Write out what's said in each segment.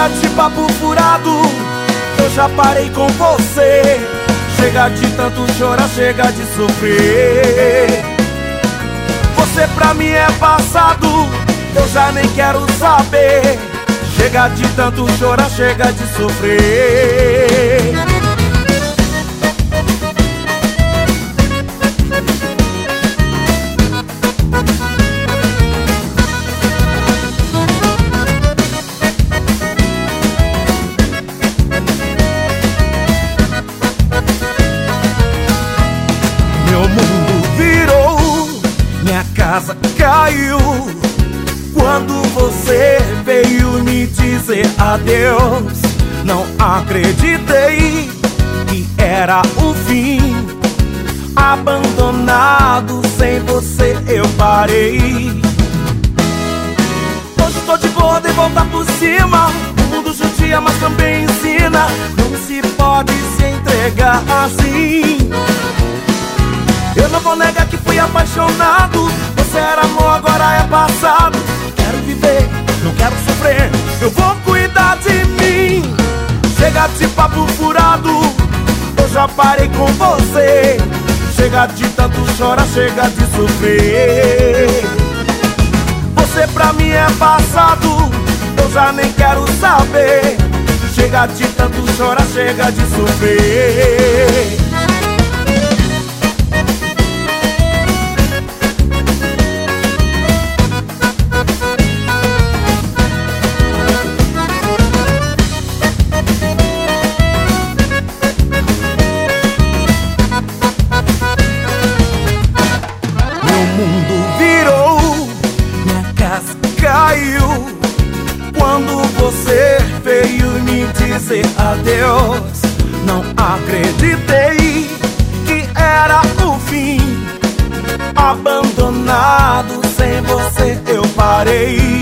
Chega de papo furado, eu já parei com você. Chega de tanto chorar, chega de sofrer. Você pra mim é passado, eu já nem quero saber. Chega de tanto chorar, chega de sofrer. Meu mundo virou, minha casa caiu quando você veio me dizer adeus. Não acreditei que era o fim. Abandonado, sem você eu parei. Hoje tô de boa, de voltar por cima. O mundo judia, mas também ensina. Não se pode se entregar assim. Eu não vou negar que fui apaixonado. Você era amor, agora é passado. Quero viver, não quero sofrer. Eu vou cuidar de mim. Chega de papo furado, eu já parei com você. Chega de tanto chorar, chega de sofrer. Você pra mim é passado, eu já nem quero saber. Chega de tanto chorar, chega de sofrer. Meu mundo virou, minha casa caiu quando você veio me dizer adeus. Não acreditei que era o fim. Abandonado, sem você eu parei.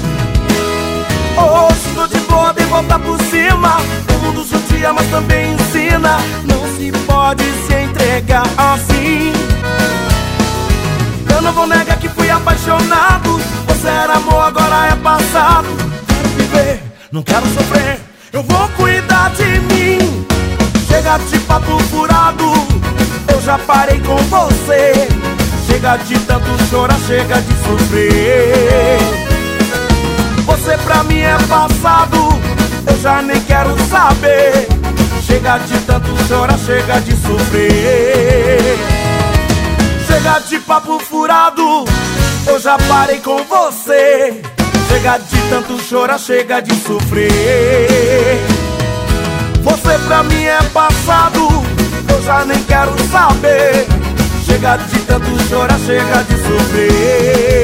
Hoje tô de boa, de voltar por cima. O mundo judia, mas também ensina. Não se pode se entregar assim. Eu não vou negar que fui apaixonado. Você era amor, agora é passado. Quero viver, não quero sofrer. Eu vou cuidar de mim. Chega de papo furado, eu já parei com você. Chega de tanto chorar, chega de sofrer. Você pra mim é passado, eu já nem quero saber. Chega de tanto chorar, chega de sofrer. Chega de papo furado, eu já parei com você. Chega de tanto chorar, chega de sofrer. Você pra mim é passado, eu já nem quero saber. Chega de tanto chorar, chega de sofrer.